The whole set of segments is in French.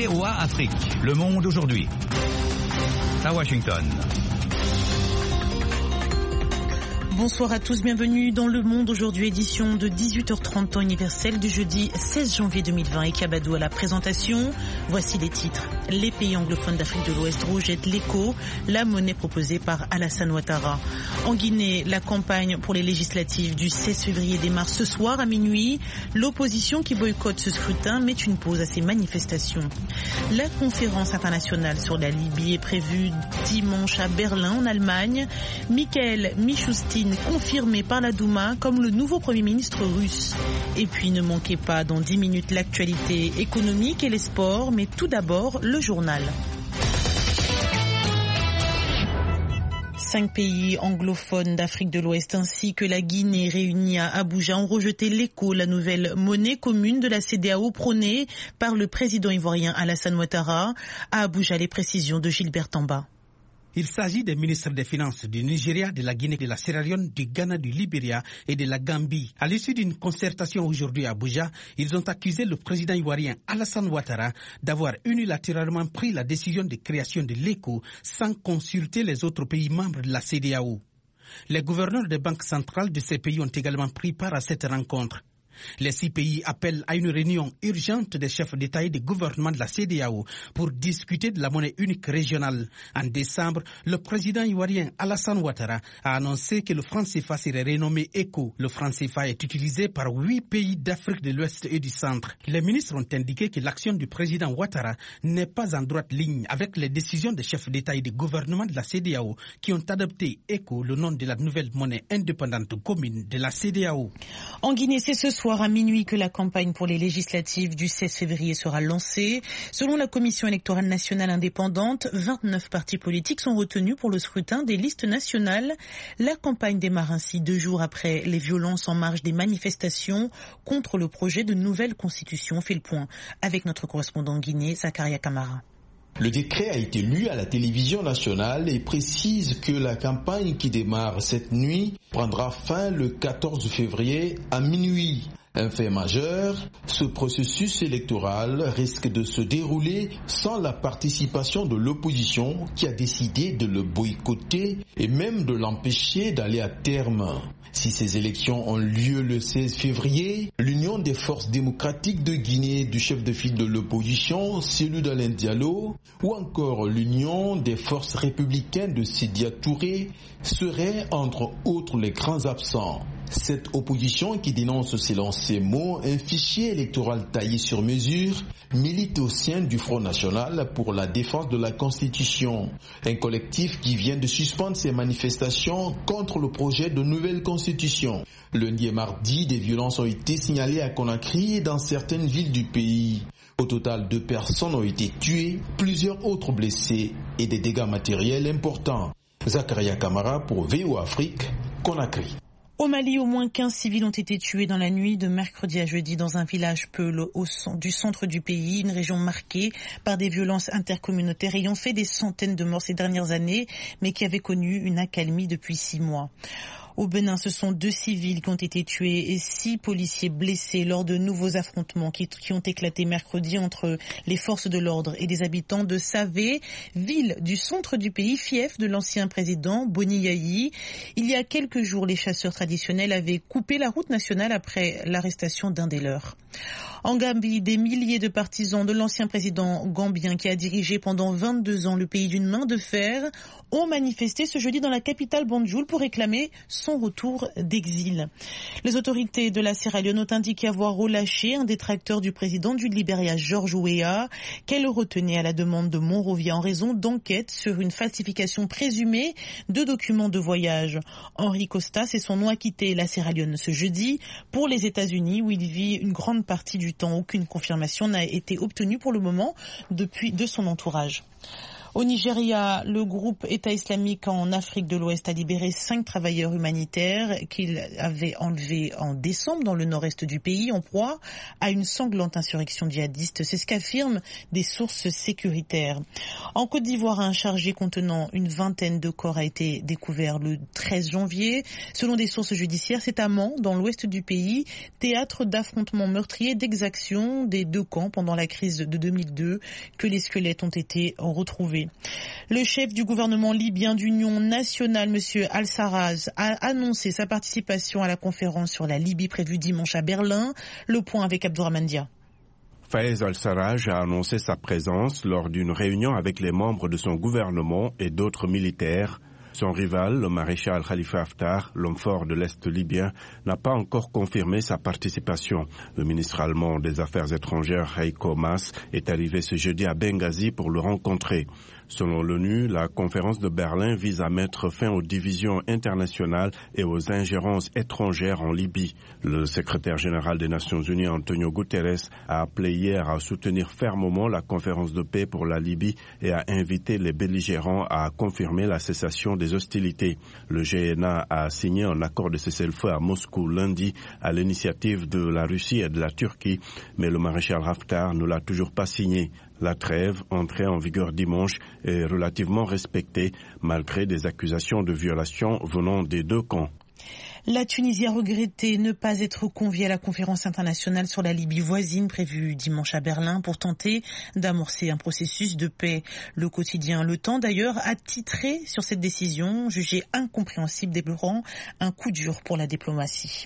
VOA Afrique. Le monde aujourd'hui. À Washington. Bonsoir à tous, bienvenue dans Le Monde aujourd'hui, édition de 18h30 temps universel du jeudi 16 janvier 2020 et Kabadou à la présentation. Voici les titres. Les pays anglophones d'Afrique de l'Ouest rejettent l'écho, la monnaie proposée par Alassane Ouattara. En Guinée, la campagne pour les législatives du 16 février démarre ce soir à minuit. L'opposition qui boycotte ce scrutin met une pause à ces manifestations. La conférence internationale sur la Libye est prévue dimanche à Berlin en Allemagne. Mikhail Mishustin confirmé par la Douma comme le nouveau Premier ministre russe. Et puis ne manquez pas dans 10 minutes l'actualité économique et les sports, mais tout d'abord le journal. 5 pays anglophones d'Afrique de l'Ouest ainsi que la Guinée réunis à Abuja ont rejeté l'écho, la nouvelle monnaie commune de la CEDEAO prônée par le président ivoirien Alassane Ouattara. À Abuja, les précisions de Gilbert Tamba. Il s'agit des ministres des Finances du Nigeria, de la Guinée, de la Sierra Leone, du Ghana, du Libéria et de la Gambie. À l'issue d'une concertation aujourd'hui à Abuja, ils ont accusé le président ivoirien Alassane Ouattara d'avoir unilatéralement pris la décision de création de l'ECO sans consulter les autres pays membres de la CEDEAO. Les gouverneurs des banques centrales de ces pays ont également pris part à cette rencontre. Les 6 pays appellent à une réunion urgente des chefs d'État et de gouvernement de la CEDEAO pour discuter de la monnaie unique régionale. En décembre, le président ivoirien Alassane Ouattara a annoncé que le franc CFA serait renommé ECO. Le franc CFA est utilisé par 8 pays d'Afrique de l'Ouest et du Centre. Les ministres ont indiqué que l'action du président Ouattara n'est pas en droite ligne avec les décisions des chefs d'État et de gouvernement de la CEDEAO qui ont adopté ECO, le nom de la nouvelle monnaie indépendante commune de la CEDEAO. En Guinée, c'est ce soir à minuit que la campagne pour les législatives du 16 février sera lancée. Selon la Commission électorale nationale indépendante, 29 partis politiques sont retenus pour le scrutin des listes nationales. La campagne démarre ainsi 2 jours après les violences en marge des manifestations contre le projet de nouvelle constitution. On fait le point avec notre correspondant en Guinée, Zakaria Kamara. Le décret a été lu à la télévision nationale et précise que la campagne qui démarre cette nuit prendra fin le 14 février à minuit. Un fait majeur, ce processus électoral risque de se dérouler sans la participation de l'opposition qui a décidé de le boycotter et même de l'empêcher d'aller à terme. Si ces élections ont lieu le 16 février, l'Union des forces démocratiques de Guinée du chef de file de l'opposition, Cellou Dalein Diallo, ou encore l'Union des forces républicaines de Sédia Touré seraient entre autres les grands absents. Cette opposition qui dénonce selon ses mots un fichier électoral taillé sur mesure milite au sein du Front National pour la défense de la Constitution. Un collectif qui vient de suspendre ses manifestations contre le projet de nouvelle Constitution. Lundi et mardi, des violences ont été signalées à Conakry et dans certaines villes du pays. Au total, 2 personnes ont été tuées, plusieurs autres blessées et des dégâts matériels importants. Zakaria Kamara pour VOA Afrique, Conakry. Au Mali, au moins 15 civils ont été tués dans la nuit de mercredi à jeudi dans un village Peul du centre du pays, une région marquée par des violences intercommunautaires ayant fait des centaines de morts ces dernières années, mais qui avait connu une accalmie depuis 6 mois. Au Bénin, ce sont 2 civils qui ont été tués et 6 policiers blessés lors de nouveaux affrontements qui ont éclaté mercredi entre les forces de l'ordre et des habitants de Savé, ville du centre du pays, fief de l'ancien président Boni Yayi. Il y a quelques jours, les chasseurs traditionnels avaient coupé la route nationale après l'arrestation d'un des leurs. En Gambie, des milliers de partisans de l'ancien président gambien qui a dirigé pendant 22 ans le pays d'une main de fer ont manifesté ce jeudi dans la capitale Banjul pour réclamer son retour d'exil. Les autorités de la Sierra Leone ont indiqué avoir relâché un détracteur du président du Libéria, George Weah, qu'elle retenait à la demande de Monrovia en raison d'enquêtes sur une falsification présumée de documents de voyage. Henry Costas et son nom a quitté la Sierra Leone ce jeudi pour les États-Unis où il vit une grande partie du temps. Aucune confirmation n'a été obtenue pour le moment de son entourage. Au Nigeria, le groupe État islamique en Afrique de l'Ouest a libéré 5 travailleurs humanitaires qu'il avait enlevés en décembre dans le nord-est du pays en proie à une sanglante insurrection djihadiste. C'est ce qu'affirment des sources sécuritaires. En Côte d'Ivoire, un chargé contenant une vingtaine de corps a été découvert le 13 janvier. Selon des sources judiciaires, c'est à Mans, dans l'ouest du pays, théâtre d'affrontements meurtriers, d'exactions des deux camps pendant la crise de 2002, que les squelettes ont été retrouvés. Le chef du gouvernement libyen d'union nationale, M. Al-Sarraj, a annoncé sa participation à la conférence sur la Libye prévue dimanche à Berlin. Le point avec Abdourahmane Dia. Fayez Al-Sarraj a annoncé sa présence lors d'une réunion avec les membres de son gouvernement et d'autres militaires. Son rival, le maréchal Khalifa Haftar, l'homme fort de l'Est libyen, n'a pas encore confirmé sa participation. Le ministre allemand des Affaires étrangères, Heiko Maas, est arrivé ce jeudi à Benghazi pour le rencontrer. Selon l'ONU, la conférence de Berlin vise à mettre fin aux divisions internationales et aux ingérences étrangères en Libye. Le secrétaire général des Nations Unies, Antonio Guterres, a appelé hier à soutenir fermement la conférence de paix pour la Libye et a invité les belligérants à confirmer la cessation des hostilités. Le GNA a signé un accord de cessez-le-feu à Moscou lundi à l'initiative de la Russie et de la Turquie, mais le maréchal Haftar ne l'a toujours pas signé. La trêve, entrée en vigueur dimanche, est relativement respectée, malgré des accusations de violation venant des deux camps. La Tunisie a regretté ne pas être conviée à la conférence internationale sur la Libye voisine prévue dimanche à Berlin pour tenter d'amorcer un processus de paix. Le quotidien Le Temps, d'ailleurs, a titré sur cette décision, jugée incompréhensible, déplorant un coup dur pour la diplomatie.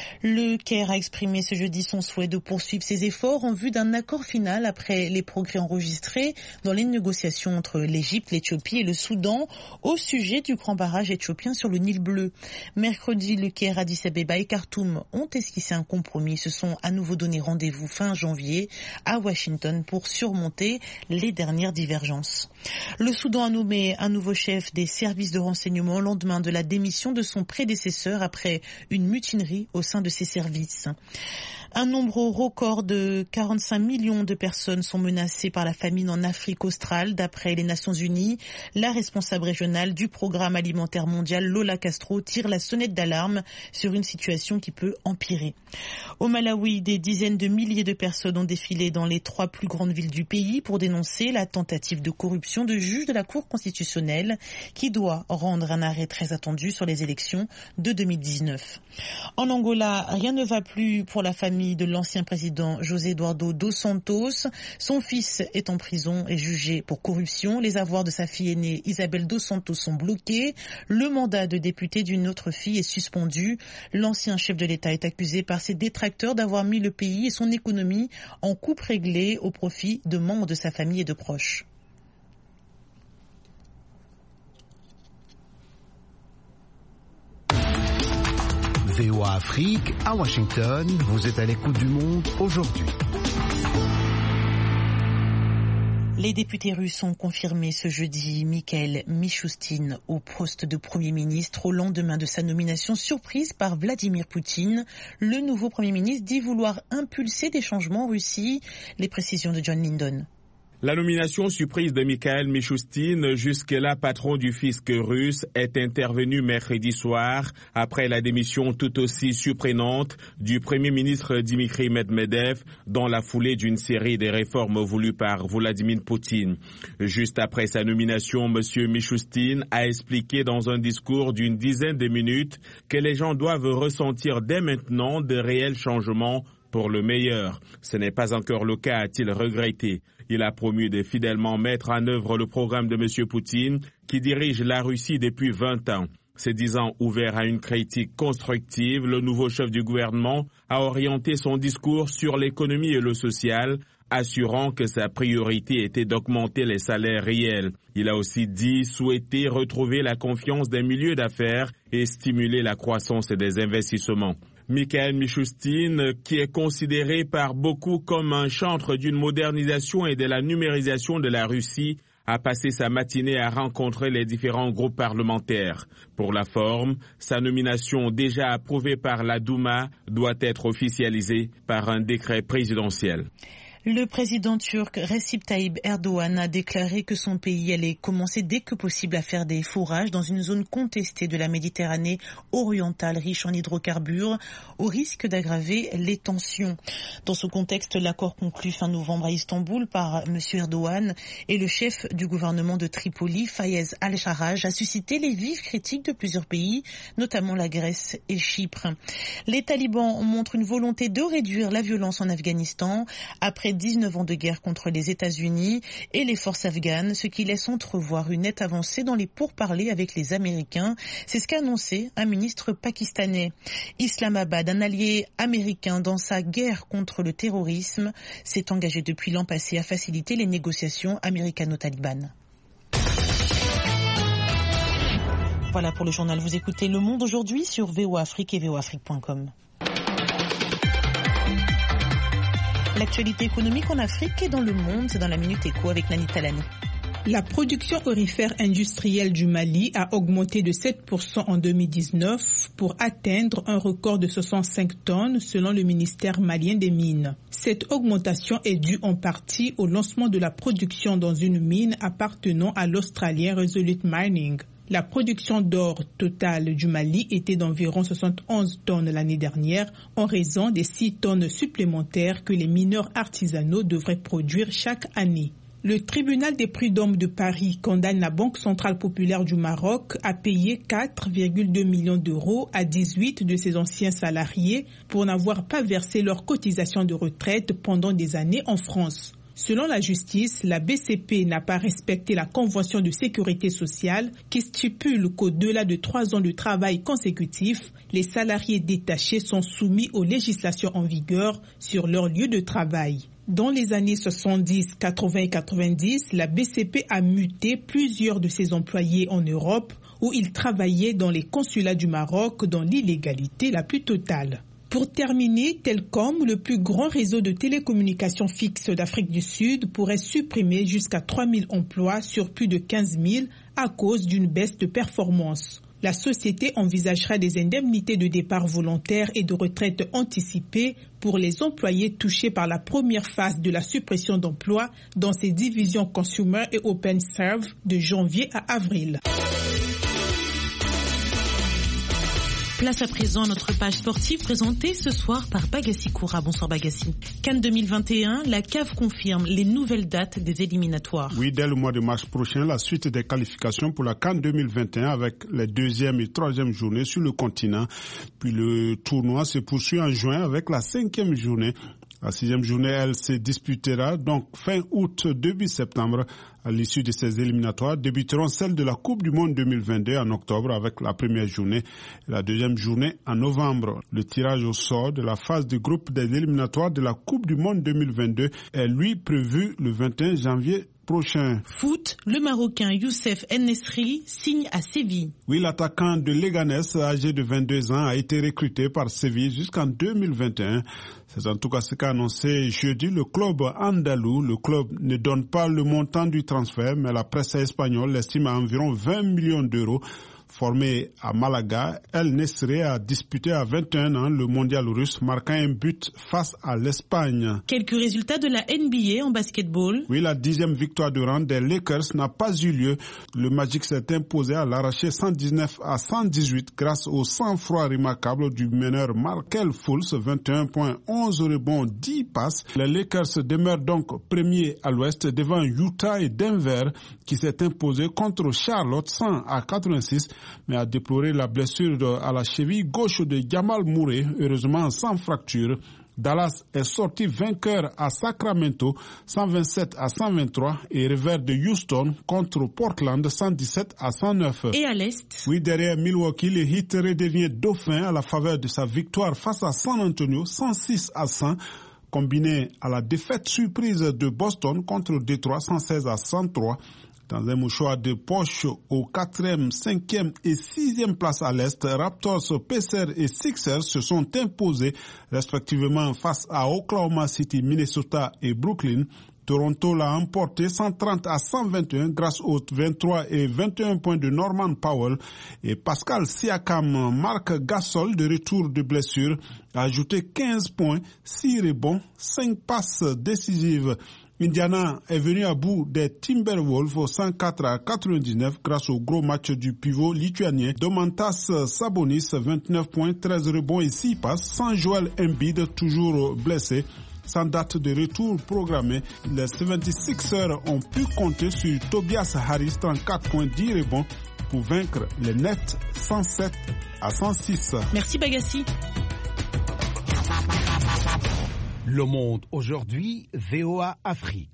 Le Caire a exprimé ce jeudi son souhait de poursuivre ses efforts en vue d'un accord final après les progrès enregistrés dans les négociations entre l'Égypte, l'Éthiopie et le Soudan au sujet du grand barrage éthiopien sur le Nil bleu. Mercredi, le Caire, Addis Abeba et Khartoum ont esquissé un compromis. Ils se sont à nouveau donné rendez-vous fin janvier à Washington pour surmonter les dernières divergences. Le Soudan a nommé un nouveau chef des services de renseignement au lendemain de la démission de son prédécesseur après une mutinerie au sein de ses services. Un nombre record de 45 millions de personnes sont menacées par la famine en Afrique australe. D'après les Nations Unies, la responsable régionale du programme alimentaire mondial, Lola Castro, tire la sonnette d'alarme sur une situation qui peut empirer. Au Malawi, des dizaines de milliers de personnes ont défilé dans les 3 plus grandes villes du pays pour dénoncer la tentative de corruption de juges de la Cour constitutionnelle qui doit rendre un arrêt très attendu sur les élections de 2019. En Angola, rien ne va plus pour la famille de l'ancien président José Eduardo dos Santos. Son fils est en prison et jugé pour corruption. Les avoirs de sa fille aînée Isabel dos Santos sont bloqués. Le mandat de député d'une autre fille est suspendu. L'ancien chef de l'État est accusé par ses détracteurs d'avoir mis le pays et son économie en coupe réglée au profit de membres de sa famille et de proches. VOA Afrique, à Washington, vous êtes à l'écoute du monde aujourd'hui. Les députés russes ont confirmé ce jeudi Mikhail Mishustin au poste de Premier ministre au lendemain de sa nomination surprise par Vladimir Poutine. Le nouveau Premier ministre dit vouloir impulser des changements en Russie. Les précisions de John Lindon. La nomination surprise de Mikhail Mishustin, jusque-là patron du fisc russe, est intervenue mercredi soir après la démission tout aussi surprenante du Premier ministre Dmitry Medvedev dans la foulée d'une série de réformes voulues par Vladimir Poutine. Juste après sa nomination, M. Mishustin a expliqué dans un discours d'une dizaine de minutes que les gens doivent ressentir dès maintenant de réels changements pour le meilleur. Ce n'est pas encore le cas, a-t-il regretté. Il a promis de fidèlement mettre en œuvre le programme de M. Poutine, qui dirige la Russie depuis 20 ans. Se disant ouvert à une critique constructive, le nouveau chef du gouvernement a orienté son discours sur l'économie et le social, assurant que sa priorité était d'augmenter les salaires réels. Il a aussi dit souhaiter retrouver la confiance des milieux d'affaires et stimuler la croissance des investissements. Mikhail Mishustin, qui est considéré par beaucoup comme un chantre d'une modernisation et de la numérisation de la Russie, a passé sa matinée à rencontrer les différents groupes parlementaires. Pour la forme, sa nomination déjà approuvée par la Douma doit être officialisée par un décret présidentiel. Le président turc Recep Tayyip Erdogan a déclaré que son pays allait commencer dès que possible à faire des forages dans une zone contestée de la Méditerranée orientale riche en hydrocarbures, au risque d'aggraver les tensions. Dans ce contexte, l'accord conclu fin novembre à Istanbul par M. Erdogan et le chef du gouvernement de Tripoli, Fayez al-Sarraj, a suscité les vives critiques de plusieurs pays, notamment la Grèce et Chypre. Les talibans montrent une volonté de réduire la violence en Afghanistan après 19 ans de guerre contre les États-Unis et les forces afghanes, ce qui laisse entrevoir une nette avancée dans les pourparlers avec les Américains. C'est ce qu'a annoncé un ministre pakistanais. Islamabad, un allié américain dans sa guerre contre le terrorisme, s'est engagé depuis l'an passé à faciliter les négociations américano-talibanes. Voilà pour le journal. Vous écoutez Le Monde aujourd'hui sur VOA Afrique et voafrique.com. L'actualité économique en Afrique et dans le monde, c'est dans la Minute Éco avec Nani Talani. La production aurifère industrielle du Mali a augmenté de 7% en 2019 pour atteindre un record de 65 tonnes selon le ministère malien des Mines. Cette augmentation est due en partie au lancement de la production dans une mine appartenant à l'Australien Resolute Mining. La production d'or totale du Mali était d'environ 71 tonnes l'année dernière en raison des 6 tonnes supplémentaires que les mineurs artisanaux devraient produire chaque année. Le tribunal des prud'hommes de Paris condamne la Banque centrale populaire du Maroc à payer 4,2 millions d'euros à 18 de ses anciens salariés pour n'avoir pas versé leurs cotisations de retraite pendant des années en France. Selon la justice, la BCP n'a pas respecté la Convention de sécurité sociale qui stipule qu'au-delà de 3 ans de travail consécutif, les salariés détachés sont soumis aux législations en vigueur sur leur lieu de travail. Dans les années 70, 80 et 90, la BCP a muté plusieurs de ses employés en Europe où ils travaillaient dans les consulats du Maroc dans l'illégalité la plus totale. Pour terminer, Telcom, le plus grand réseau de télécommunications fixes d'Afrique du Sud, pourrait supprimer jusqu'à 3 000 emplois sur plus de 15 000 à cause d'une baisse de performance. La société envisagera des indemnités de départ volontaire et de retraite anticipée pour les employés touchés par la première phase de la suppression d'emplois dans ses divisions Consumer et Open Serve de janvier à avril. Place à présent à notre page sportive présentée ce soir par Bagassi Koura. Bonsoir Bagassi. Cannes 2021, la CAF confirme les nouvelles dates des éliminatoires. Oui, dès le mois de mars prochain, la suite des qualifications pour la Cannes 2021 avec les 2e et 3e journées sur le continent. Puis le tournoi se poursuit en juin avec la 5e journée. La 6e journée, elle se disputera donc fin août, début septembre. À l'issue de ces éliminatoires, débuteront celles de la Coupe du Monde 2022 en octobre avec la première journée et la 2e journée en novembre. Le tirage au sort de la phase de groupe des éliminatoires de la Coupe du Monde 2022 est lui prévu le 21 janvier prochain. Foot, le Marocain Youssef En-Nesyri signe à Séville. Oui, l'attaquant de Leganés, âgé de 22 ans, a été recruté par Séville jusqu'en 2021. C'est en tout cas ce qu'a annoncé jeudi le club andalou. Le club ne donne pas le montant du transfert, mais la presse espagnole l'estime à environ 20 millions d'euros. Formé à Malaga, El-Nesyri a disputé à 21 ans le mondial russe, marquant un but face à l'Espagne. Quelques résultats de la NBA en basketball. Oui, la 10e victoire de rang des Lakers n'a pas eu lieu. Le Magic s'est imposé à l'arraché 119 à 118 grâce au sang-froid remarquable du meneur Markelle Fultz, 21 points, 11 rebonds, 10 passes. Les Lakers demeurent donc premiers à l'ouest devant Utah et Denver qui s'est imposé contre Charlotte 100 à 86. Mais a déploré la blessure à la cheville gauche de Jamal Murray, heureusement sans fracture. Dallas est sorti vainqueur à Sacramento 127 à 123 et revers de Houston contre Portland 117 à 109. Et à l'Est? Oui, derrière Milwaukee, le Heat redevient dauphin à la faveur de sa victoire face à San Antonio 106 à 100. Combiné à la défaite surprise de Boston contre Détroit 116 à 103. Dans un mouchoir de poche aux 4e, 5e et 6e places à l'Est, Raptors, Pacers et Sixers se sont imposés respectivement face à Oklahoma City, Minnesota et Brooklyn. Toronto l'a emporté 130 à 121 grâce aux 23 et 21 points de Norman Powell et Pascal Siakam. Marc Gasol, de retour de blessure, a ajouté 15 points, 6 rebonds, 5 passes décisives. Indiana est venu à bout des Timberwolves 104 à 99 grâce au gros match du pivot lituanien Domantas Sabonis, 29 points, 13 rebonds et 6 passes, sans Joel Embiid, toujours blessé. Sans date de retour programmée, les 76ers ont pu compter sur Tobias Harris, 34 points, 10 rebonds pour vaincre les Nets 107 à 106. Merci Bagassi. Le Monde aujourd'hui, VOA Afrique.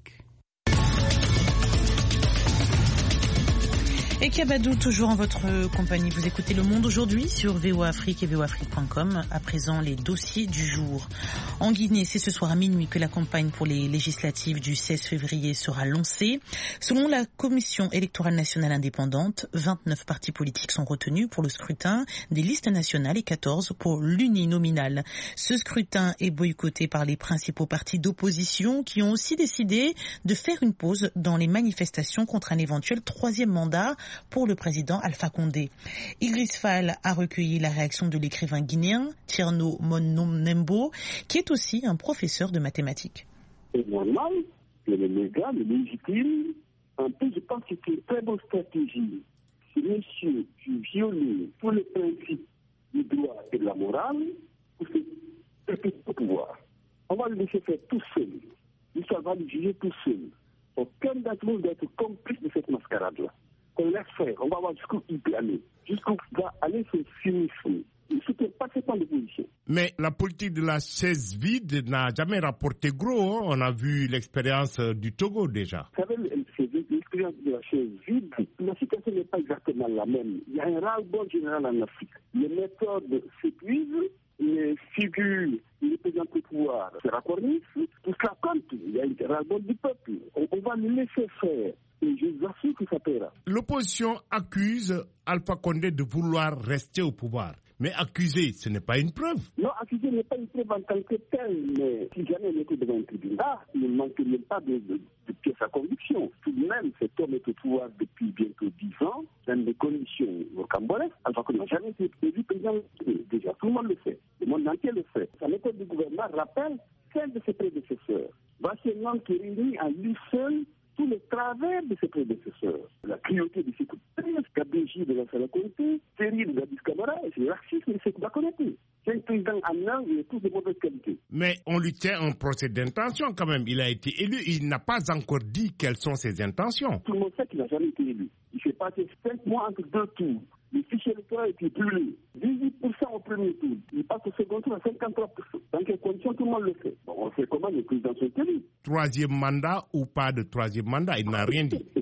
Et Kabadou, toujours en votre compagnie. Vous écoutez Le Monde aujourd'hui sur VOA Afrique et voafrique.com. À présent, les dossiers du jour. En Guinée, c'est ce soir à minuit que la campagne pour les législatives du 16 février sera lancée. Selon la Commission électorale nationale indépendante, 29 partis politiques sont retenus pour le scrutin des listes nationales et 14 pour l'uninominal. Ce scrutin est boycotté par les principaux partis d'opposition qui ont aussi décidé de faire une pause dans les manifestations contre un éventuel troisième mandat pour le président Alpha Condé. Idriss Fall a recueilli la réaction de l'écrivain guinéen Thierno Monnembo, qui est aussi un professeur de mathématiques. C'est normal que les médias le légitiment. En plus, je pense que c'est une très bonne stratégie. Si monsieur viole tous les principes du droit et de la morale, pour se perpétuer au pouvoir, on va le laisser faire tout seul. L'histoire va le juger tout seul. Aucun d'entre nous doit être complice de cette mascarade-là. Qu'on laisse faire, on va voir jusqu'où il peut aller, jusqu'où va aller ce cynisme. Il ne soutient pas ces points de position. Mais la politique de la chaise vide n'a jamais rapporté gros. On a vu l'expérience du Togo déjà. Vous savez, l'expérience de la chaise vide, la situation n'est pas exactement la même. Il y a un ras-le-bol général en Afrique. Les méthodes s'épuisent, les figures, les présidents de pouvoir se raccournissent. Tout cela compte. Il y a un ras-le-bol du peuple. On va le laisser faire. Et je vous assure que ça paiera. L'opposition accuse Alpha Condé de vouloir rester au pouvoir. Mais accuser, ce n'est pas une preuve. Non, accuser n'est pas une preuve en tant que telle. Mais si jamais il était devant un tribunal, il ne manque même pas de pièces à conviction. Tout de même, cet homme est au pouvoir depuis bientôt 10 ans, dans des conditions rocambolesques. Alpha Condé n'a jamais été élu président. Déjà, tout le monde le sait. Le monde entier le fait. Sa méthode de gouvernement rappelle celle de ses prédécesseurs. Voici un homme qui réunit à lui seul tous les travers de ses prédécesseurs. La cruauté de ses coups de presse, Kabéji de la Salakonté, terrible de la Discamara, et c'est le racisme de ses coups d'Akonate. C'est un président en un et tous de mauvaise qualité. Mais on lui tient un procès d'intention quand même. Il a été élu, il n'a pas encore dit quelles sont ses intentions. Tout le monde sait qu'il n'a jamais été élu. Il s'est passé 5 mois entre 2 tours. Le fichier électoral a été brûlé. 18% au premier tour. Il passe au second tour à 53%. Dans quelles conditions tout le monde le fait? Bon, on sait comment les présidents sont élus. Troisième mandat ou pas de troisième mandat, il n'a rien dit.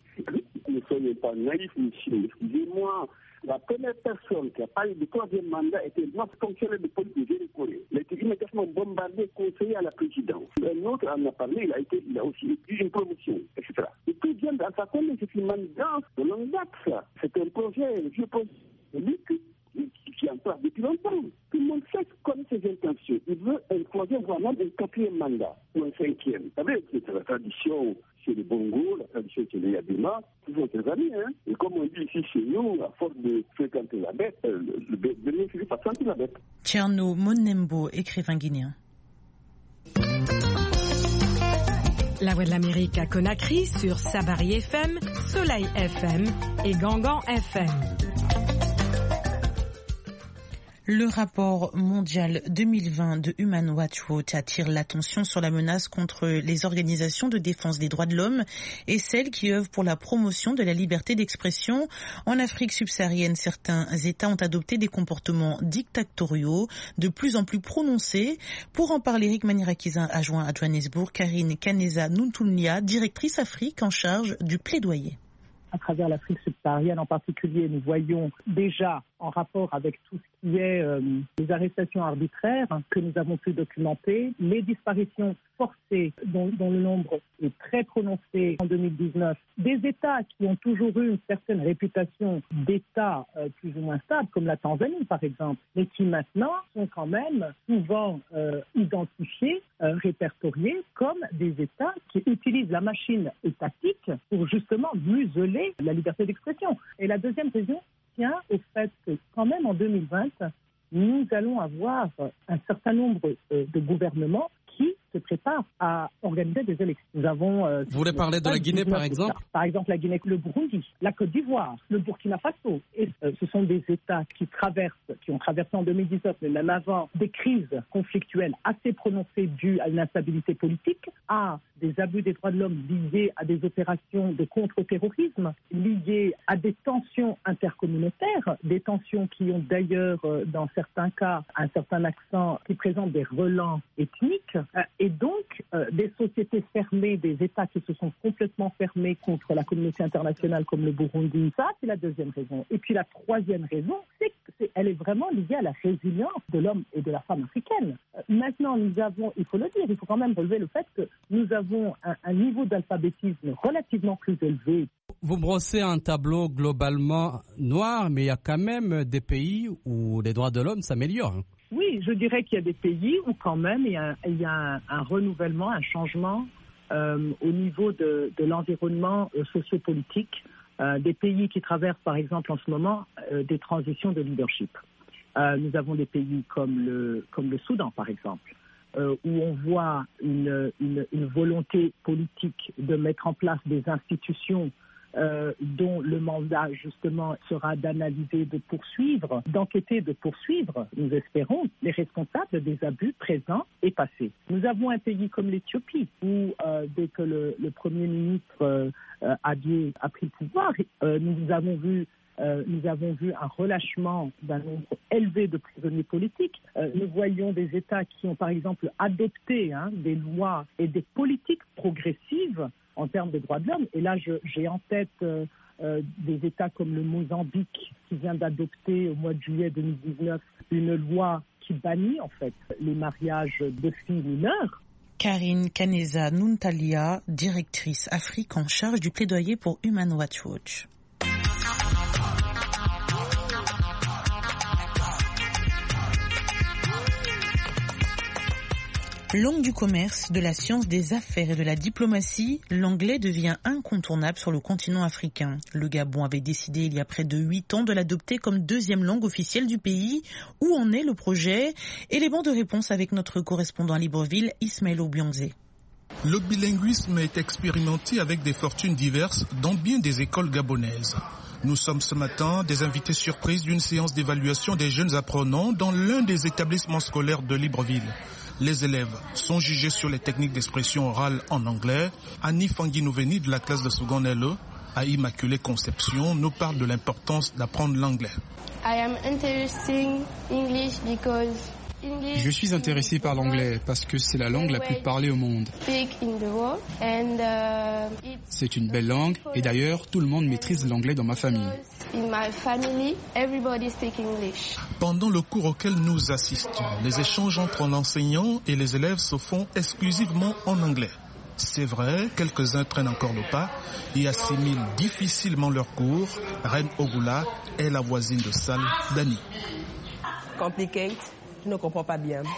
Ne soyez pas naïfs, monsieur. Excusez-moi. La première personne qui a parlé du troisième mandat était un ancien fonctionnaire de police de Jéricho. Il a été immédiatement bombardé, conseiller à la présidence. Un autre en a parlé, il a aussi eu une promotion, etc. Et tout vient dans sa commune, c'est une manigance de longue date, ça. C'est un projet, un vieux projet qui est en place depuis longtemps. Tout le monde sait connaît ses intentions. Il veut un troisième, voire même un quatrième mandat, ou un cinquième. Vous savez, c'est la tradition chez les Bongo, la tradition chez les Yabima, toujours ses amis, hein. Et comme on dit ici chez nous, à force de fréquenter la bête, le béné finit par sentir la bête. Thierno Monnembo, écrivain guinéen. La Voix de l'Amérique à Conakry sur Sabari FM, Soleil FM et Gangan FM. Le rapport mondial 2020 de Human Rights Watch attire l'attention sur la menace contre les organisations de défense des droits de l'homme et celles qui œuvrent pour la promotion de la liberté d'expression. En Afrique subsaharienne, certains États ont adopté des comportements dictatoriaux de plus en plus prononcés. Pour en parler, Eric Manirakizin a joint à Johannesburg Karine Kaneza Nuntoulia, directrice Afrique en charge du plaidoyer. À travers l'Afrique subsaharienne en particulier, nous voyons déjà en rapport avec tout ce qui est les arrestations arbitraires que nous avons pu documenter, les disparitions forcées dont le nombre est très prononcé en 2019, des États qui ont toujours eu une certaine réputation d'États plus ou moins stables, comme la Tanzanie par exemple, mais qui maintenant sont quand même souvent identifiés, répertoriés comme des États qui utilisent la machine étatique pour justement museler la liberté d'expression. Et la deuxième raison tient au fait que quand même en 2020, nous allons avoir un certain nombre de gouvernements qui se préparent à organiser des élections. Nous avons... Vous voulez parler de la Guinée, par exemple ? Par exemple, la Guinée, le Burundi, la Côte d'Ivoire, le Burkina Faso. Et ce sont des États qui ont traversé en 2019, mais même avant, des crises conflictuelles assez prononcées dues à une instabilité politique, à des abus des droits de l'homme liés à des opérations de contre-terrorisme, liés à des tensions intercommunautaires, des tensions qui ont d'ailleurs, dans certains cas, un certain accent qui présente des relents ethniques, et donc des sociétés fermées, des États qui se sont complètement fermés contre la communauté internationale comme le Burundi. Ça, c'est la deuxième raison. Et puis la troisième raison, c'est qu'elle est vraiment liée à la résilience de l'homme et de la femme africaine. Maintenant, nous avons, il faut le dire, il faut quand même relever le fait que nous avons un niveau d'alphabétisme relativement plus élevé. Vous brossez un tableau globalement noir, mais il y a quand même des pays où les droits de l'homme s'améliorent. Oui, je dirais qu'il y a des pays où quand même il y a un renouvellement, un changement au niveau de l'environnement sociopolitique, des pays qui traversent par exemple en ce moment des transitions de leadership. Nous avons des pays comme le Soudan par exemple, où on voit une volonté politique de mettre en place des institutions dont le mandat justement sera d'analyser, de poursuivre, d'enquêter, de poursuivre, nous espérons, les responsables des abus présents et passés. Nous avons un pays comme l'Éthiopie où dès que le Premier ministre Abiy a pris le pouvoir, nous avons vu un relâchement d'un nombre élevé de prisonniers politiques. Nous voyons des États qui ont par exemple adopté des lois et des politiques progressives en termes de droits de l'homme. Et là, j'ai en tête des États comme le Mozambique qui vient d'adopter au mois de juillet 2019 une loi qui bannit en fait les mariages de filles mineures. Karine Kaneza Nuntalia, directrice Afrique en charge du plaidoyer pour Human Rights Watch. Langue du commerce, de la science des affaires et de la diplomatie, l'anglais devient incontournable sur le continent africain. Le Gabon avait décidé il y a près de 8 ans de l'adopter comme deuxième langue officielle du pays. Où en est le projet ? Élément de réponse avec notre correspondant à Libreville, Ismaël Obianzé. Le bilinguisme est expérimenté avec des fortunes diverses dans bien des écoles gabonaises. Nous sommes ce matin des invités surprises d'une séance d'évaluation des jeunes apprenants dans l'un des établissements scolaires de Libreville. Les élèves sont jugés sur les techniques d'expression orale en anglais. Annie Fanguinouveni de la classe de seconde LE à Immaculée Conception nous parle de l'importance d'apprendre l'anglais. Je suis intéressé par l'anglais parce que c'est la langue la plus parlée au monde. C'est une belle langue et d'ailleurs tout le monde maîtrise l'anglais dans ma famille. Pendant le cours auquel nous assistons, les échanges entre l'enseignant et les élèves se font exclusivement en anglais. C'est vrai, quelques-uns prennent encore le pas et assimilent difficilement leurs cours. Reine Ogula est la voisine de salle d'Annie. Complicate, je ne comprends pas bien.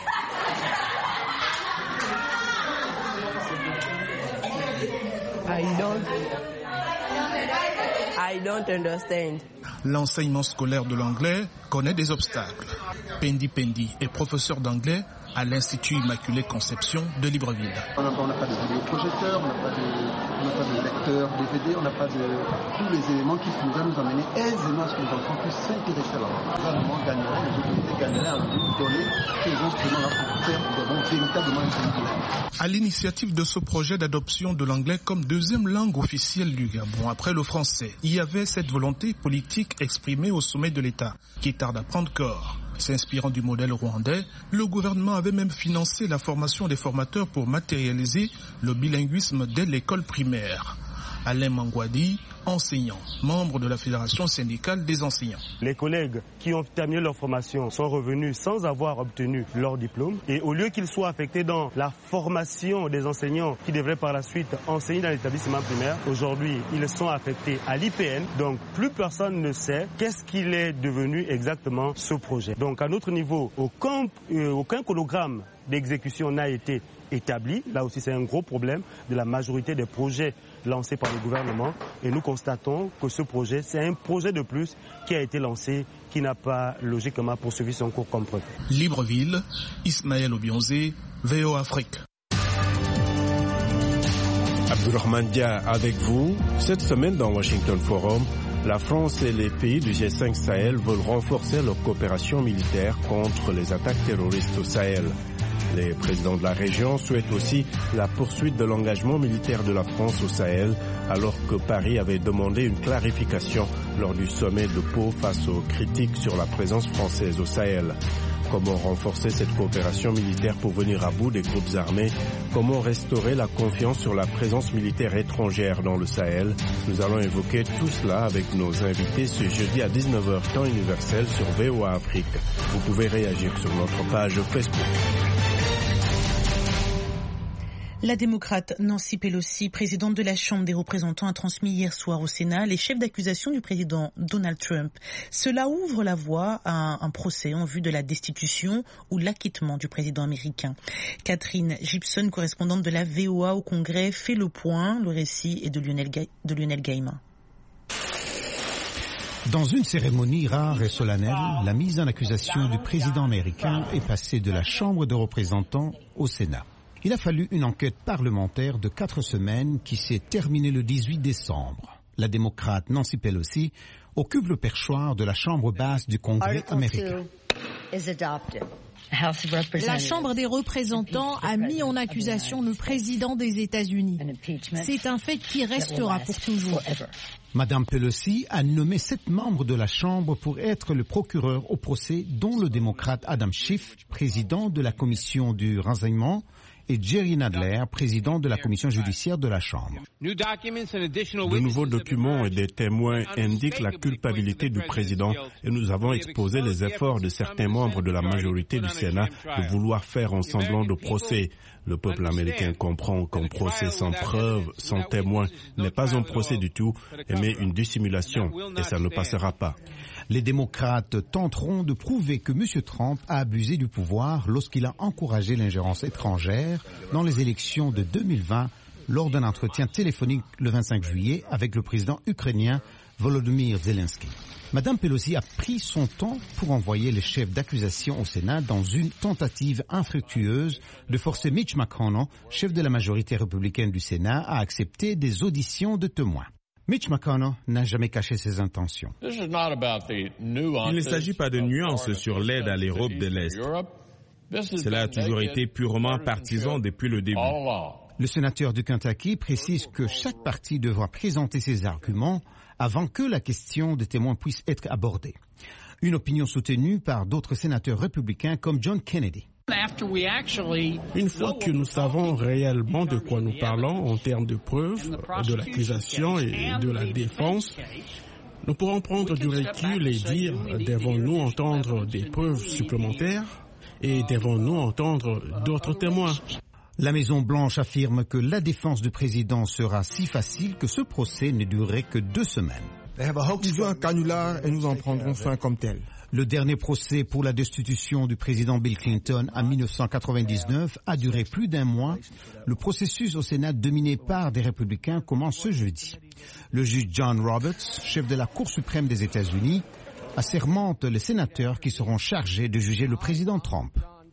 I don't understand. L'enseignement scolaire de l'anglais connaît des obstacles. Pendi Pendi est professeur d'anglais à l'Institut Immaculée Conception de Libreville. On n'a pas de vidéoprojecteur, on n'a pas de lecteur DVD, on n'a pas de tous les éléments qui pourraient nous amener aisément à ce que les enfants puissent s'intéresser à l'anglais. Le gouvernement gagnerait, les autorités gagneraient à nous donner ces instruments-là pour faire véritablement un anglais. À l'initiative de ce projet d'adoption de l'anglais comme deuxième langue officielle du Gabon après le français, il y avait cette volonté politique exprimée au sommet de l'État qui tarde à prendre corps. S'inspirant du modèle rwandais, le gouvernement avait même financé la formation des formateurs pour matérialiser le bilinguisme dès l'école primaire. Alain Mangwadi, enseignant, membre de la Fédération syndicale des enseignants. Les collègues qui ont terminé leur formation sont revenus sans avoir obtenu leur diplôme et au lieu qu'ils soient affectés dans la formation des enseignants qui devraient par la suite enseigner dans l'établissement primaire, aujourd'hui ils sont affectés à l'IPN, donc plus personne ne sait qu'est-ce qu'il est devenu exactement ce projet. Donc à notre niveau, aucun chronogramme d'exécution n'a été établi. Là aussi c'est un gros problème de la majorité des projets lancés par le gouvernement et nous constatons que ce projet, c'est un projet de plus qui a été lancé, qui n'a pas logiquement poursuivi son cours comme prévu. Libreville, Ismaël Obionzé, VOA Afrique. Abdourahmane Dia avec vous. Cette semaine dans Washington Forum, la France et les pays du G5 Sahel veulent renforcer leur coopération militaire contre les attaques terroristes au Sahel. Les présidents de la région souhaitent aussi la poursuite de l'engagement militaire de la France au Sahel, alors que Paris avait demandé une clarification lors du sommet de Pau face aux critiques sur la présence française au Sahel. Comment renforcer cette coopération militaire pour venir à bout des groupes armés? Comment restaurer la confiance sur la présence militaire étrangère dans le Sahel? Nous allons évoquer tout cela avec nos invités ce jeudi à 19h temps universel sur VOA Afrique. Vous pouvez réagir sur notre page Facebook. La démocrate Nancy Pelosi, présidente de la Chambre des représentants, a transmis hier soir au Sénat les chefs d'accusation du président Donald Trump. Cela ouvre la voie à un procès en vue de la destitution ou l'acquittement du président américain. Catherine Gibson, correspondante de la VOA au Congrès, fait le point. Le récit est de Lionel Gaïma. Dans une cérémonie rare et solennelle, la mise en accusation du président américain est passée de la Chambre des représentants au Sénat. Il a fallu une enquête parlementaire de 4 semaines qui s'est terminée le 18 décembre. La démocrate Nancy Pelosi occupe le perchoir de la Chambre basse du Congrès américain. La Chambre des représentants a mis en accusation le président des États-Unis. C'est un fait qui restera pour toujours. Madame Pelosi a nommé 7 membres de la Chambre pour être le procureur au procès, dont le démocrate Adam Schiff, président de la commission du renseignement, et Jerry Nadler, président de la commission judiciaire de la Chambre. De nouveaux documents et des témoins indiquent la culpabilité du président et nous avons exposé les efforts de certains membres de la majorité du Sénat de vouloir faire un semblant de procès. Le peuple américain comprend qu'un procès sans preuve, sans témoin, n'est pas un procès du tout, mais une dissimulation, et ça ne passera pas. Les démocrates tenteront de prouver que M. Trump a abusé du pouvoir lorsqu'il a encouragé l'ingérence étrangère dans les élections de 2020 lors d'un entretien téléphonique le 25 juillet avec le président ukrainien Volodymyr Zelensky. Madame Pelosi a pris son temps pour envoyer les chefs d'accusation au Sénat dans une tentative infructueuse de forcer Mitch McConnell, chef de la majorité républicaine du Sénat, à accepter des auditions de témoins. Mitch McConnell n'a jamais caché ses intentions. Il ne s'agit pas de nuances sur l'aide à l'Europe de l'Est. Cela a toujours été purement partisan depuis le début. Le sénateur du Kentucky précise que chaque parti devra présenter ses arguments avant que la question des témoins puisse être abordée. Une opinion soutenue par d'autres sénateurs républicains comme John Kennedy. Une fois que nous savons réellement de quoi nous parlons en termes de preuves, de l'accusation et de la défense, nous pourrons prendre du recul et dire devons-nous entendre des preuves supplémentaires et devons-nous entendre d'autres témoins. La Maison-Blanche affirme que la défense du président sera si facile que ce procès ne durerait que 2 semaines. Ils veulent un canular et nous en prendrons fin comme tel. Le dernier procès pour la destitution du président Bill Clinton en 1999 a duré plus d'1 mois. Le processus au Sénat dominé par des républicains commence ce jeudi. Le juge John Roberts, chef de la Cour suprême des États-Unis, assermente les sénateurs qui seront chargés de juger le président Trump.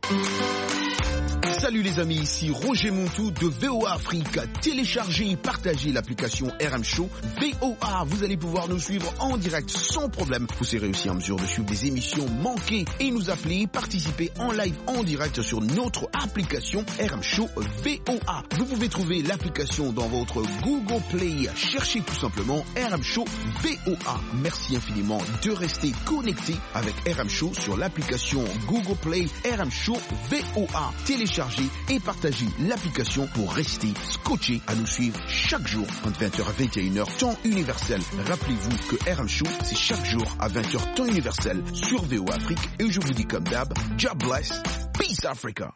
Salut les amis, ici Roger Montou de VOA Afrique. Téléchargez et partagez l'application RM Show VOA. Vous allez pouvoir nous suivre en direct sans problème. Vous serez aussi en mesure de suivre des émissions manquées et nous appeler, participer en live en direct sur notre application RM Show VOA. Vous pouvez trouver l'application dans votre Google Play. Cherchez tout simplement RM Show VOA. Merci infiniment de rester connecté avec RM Show sur l'application Google Play RM Show VOA. Téléchargez téléchargez et partagez l'application pour rester scotché à nous suivre chaque jour entre 20h et 21h, temps universel. Rappelez-vous que RM Show, c'est chaque jour à 20h, temps universel sur VOA Afrique. Et je vous dis comme d'hab, God bless, peace Africa.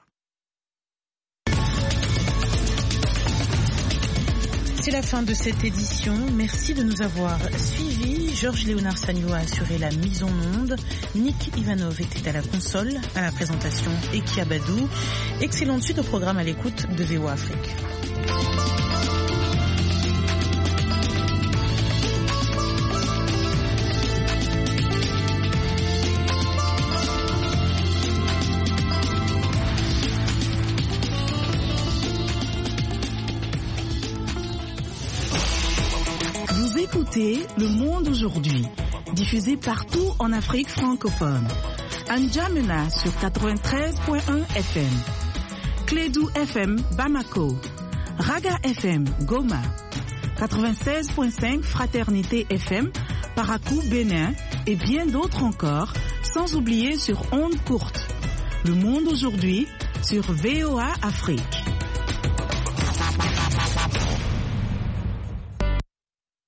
C'est la fin de cette édition. Merci de nous avoir suivis. Georges Léonard Sagno a assuré la mise en onde. Nick Ivanov était à la console, à la présentation, et Kia Badou. Excellente suite au programme à l'écoute de VOA Afrique. Écoutez Le Monde aujourd'hui, diffusé partout en Afrique francophone. N'Djamena sur 93.1 FM, Clédou FM Bamako, Raga FM Goma, 96.5 Fraternité FM Parakou Bénin et bien d'autres encore, sans oublier sur ondes courtes. Le Monde aujourd'hui sur VOA Afrique.